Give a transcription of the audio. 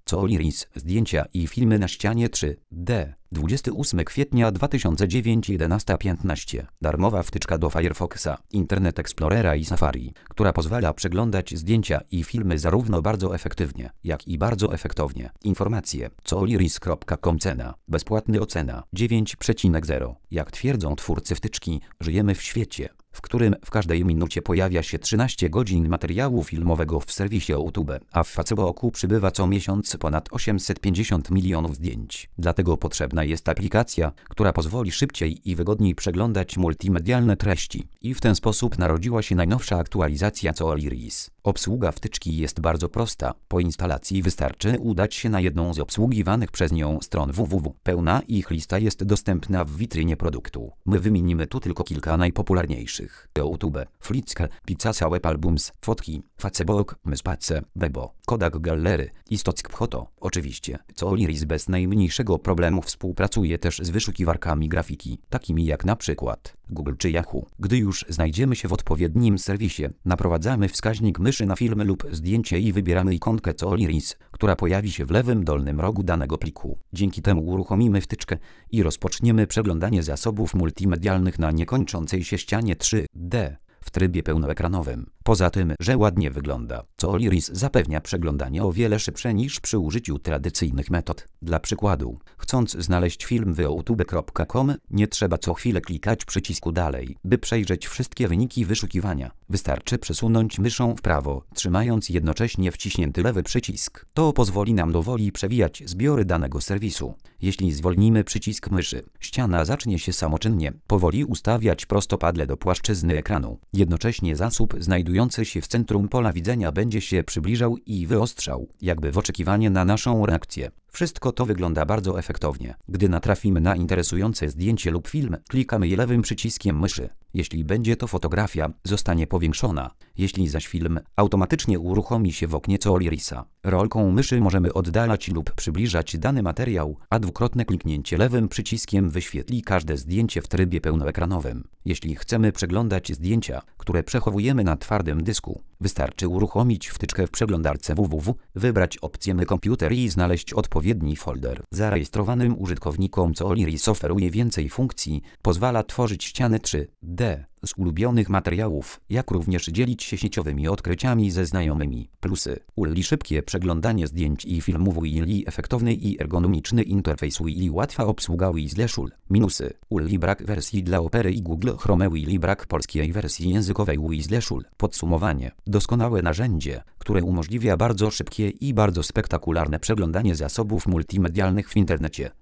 Coliris, zdjęcia i filmy na ścianie 3D. 28 kwietnia 2009 11:15. Darmowa wtyczka do Firefoxa, Internet Explorera i Safari, która pozwala przeglądać zdjęcia i filmy zarówno bardzo efektywnie, jak i bardzo efektownie. Informacje. Coliris.com. Cena. Bezpłatny ocena 9,0. Jak twierdzą twórcy wtyczki, żyjemy w świecie, w którym w każdej minucie pojawia się 13 godzin materiału filmowego w serwisie YouTube, a w Facebooku przybywa co miesiąc ponad 850 milionów zdjęć. Dlatego potrzebna jest aplikacja, która pozwoli szybciej i wygodniej przeglądać multimedialne treści. I w ten sposób narodziła się najnowsza aktualizacja Coliris. Obsługa wtyczki jest bardzo prosta. Po instalacji wystarczy udać się na jedną z obsługiwanych przez nią stron www. Pełna ich lista jest dostępna w witrynie produktu. My wymienimy tu tylko kilka najpopularniejszych. YouTube, Flickr, Picasa Web Albums, Fotki, Facebook, Myspace, Bebo, Kodak Gallery i Stock Photo. Oczywiście, Coliris bez najmniejszego problemu współpracuje też z wyszukiwarkami grafiki, takimi jak na przykład Google czy Yahoo. Gdy już znajdziemy się w odpowiednim serwisie, naprowadzamy wskaźnik myszy na film lub zdjęcie i wybieramy ikonkę Coliris, która pojawi się w lewym dolnym rogu danego pliku. Dzięki temu uruchomimy wtyczkę i rozpoczniemy przeglądanie zasobów multimedialnych na niekończącej się ścianie 3D w trybie pełnoekranowym. Poza tym, że ładnie wygląda, Coliris zapewnia przeglądanie o wiele szybsze niż przy użyciu tradycyjnych metod. Dla przykładu, chcąc znaleźć film w youtube.com, nie trzeba co chwilę klikać przycisku dalej, by przejrzeć wszystkie wyniki wyszukiwania. Wystarczy przesunąć myszą w prawo, trzymając jednocześnie wciśnięty lewy przycisk. To pozwoli nam dowoli przewijać zbiory danego serwisu. Jeśli zwolnimy przycisk myszy, ściana zacznie się samoczynnie, powoli ustawiać prostopadle do płaszczyzny ekranu. Jednocześnie zasób znajdujący się w centrum pola widzenia będzie się przybliżał i wyostrzał, jakby w oczekiwanie na naszą reakcję. Wszystko to wygląda bardzo efektownie. Gdy natrafimy na interesujące zdjęcie lub film, klikamy je lewym przyciskiem myszy. Jeśli będzie to fotografia, zostanie powiększona. Jeśli zaś film, automatycznie uruchomi się w oknie Colirisa. Rolką myszy możemy oddalać lub przybliżać dany materiał, a dwukrotne kliknięcie lewym przyciskiem wyświetli każde zdjęcie w trybie pełnoekranowym. Jeśli chcemy przeglądać zdjęcia, które przechowujemy na twardym dysku, wystarczy uruchomić wtyczkę w przeglądarce www, wybrać opcję My Komputer i znaleźć odpowiedni folder. Zarejestrowanym użytkownikom Coliris oferuje więcej funkcji, pozwala tworzyć ściany 3D z ulubionych materiałów, jak również dzielić się sieciowymi odkryciami ze znajomymi. Plusy: ułatwi szybkie przeglądanie zdjęć i filmów, ułatwi efektowny i ergonomiczny interfejs, ułatwi łatwa obsługa Wishleszul. Minusy: ułatwi brak wersji dla Opery i Google Chrome, ułatwi brak polskiej wersji językowej Wishleszul. Podsumowanie: doskonałe narzędzie, które umożliwia bardzo szybkie i bardzo spektakularne przeglądanie zasobów multimedialnych w internecie.